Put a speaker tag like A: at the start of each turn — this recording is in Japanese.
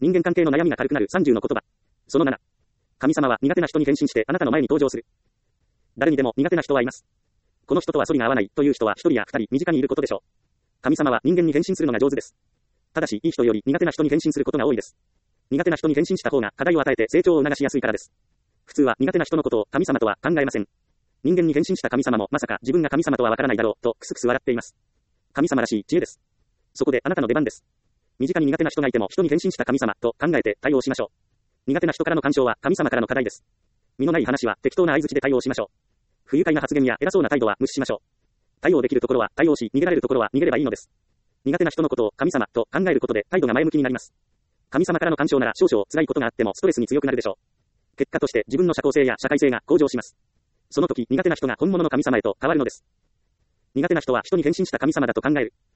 A: 人間関係の悩みが軽くなる30の言葉。その7。神様は苦手な人に変身してあなたの前に登場する。誰にでも苦手な人はいます。この人とは反りが合わないという人は1人や2人身近にいることでしょう。神様は人間に変身するのが上手です。ただし、いい人より苦手な人に変身することが多いです。苦手な人に変身した方が課題を与えて成長を促しやすいからです。普通は苦手な人のことを神様とは考えません。人間に変身した神様もまさか自分が神様とはわからないだろうとクスクス笑っています。神様らしい知恵です。そこであなたの出番です。身近に苦手な人がいても人に変身した神様と考えて対応しましょう。苦手な人からの干渉は神様からの課題です。身のない話は適当な相槌で対応しましょう。不愉快な発言や偉そうな態度は無視しましょう。対応できるところは対応し、逃げられるところは逃げればいいのです。苦手な人のことを神様と考えることで態度が前向きになります。神様からの干渉なら少々辛いことがあってもストレスに強くなるでしょう。結果として自分の社交性や社会性が向上します。その時苦手な人が本物の神様へと変わるのです。苦手な人は人に変身した神様だと考える。